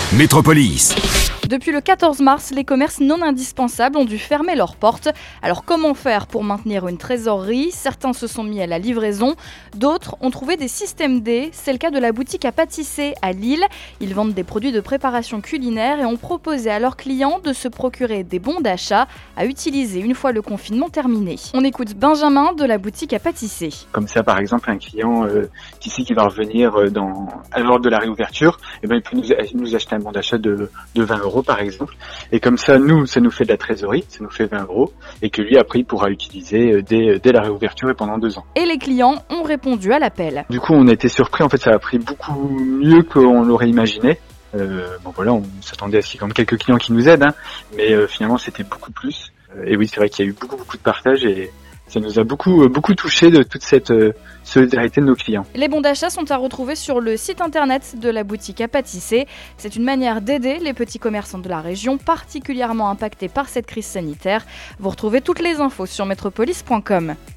Métropolis. Depuis le 14 mars, les commerces non indispensables ont dû fermer leurs portes. Alors comment faire pour maintenir une trésorerie ? Certains se sont mis à la livraison, d'autres ont trouvé des systèmes D. C'est le cas de la boutique à pâtisser à Lille. Ils vendent des produits de préparation culinaire et ont proposé à leurs clients de se procurer des bons d'achat à utiliser une fois le confinement terminé. On écoute Benjamin de la boutique à pâtisser. Comme ça, par exemple, un client ici qui va revenir à l'heure de la réouverture, il peut nous acheter un bon d'achat de 20 € par exemple. Et comme ça, ça nous fait de la trésorerie, ça nous fait 20 € et que lui, après, il pourra utiliser dès la réouverture et pendant 2 ans. Et les clients ont répondu à l'appel. Du coup, on a été surpris. En fait, ça a pris beaucoup mieux qu'on l'aurait imaginé. On s'attendait à ce qu'il y ait quand même quelques clients qui nous aident, mais finalement, c'était beaucoup plus. Et oui, c'est vrai qu'il y a eu beaucoup de partage et ça nous a beaucoup touché de toute cette solidarité de nos clients. Les bons d'achat sont à retrouver sur le site internet de la boutique à pâtisser. C'est une manière d'aider les petits commerçants de la région particulièrement impactés par cette crise sanitaire. Vous retrouvez toutes les infos sur métropolis.com.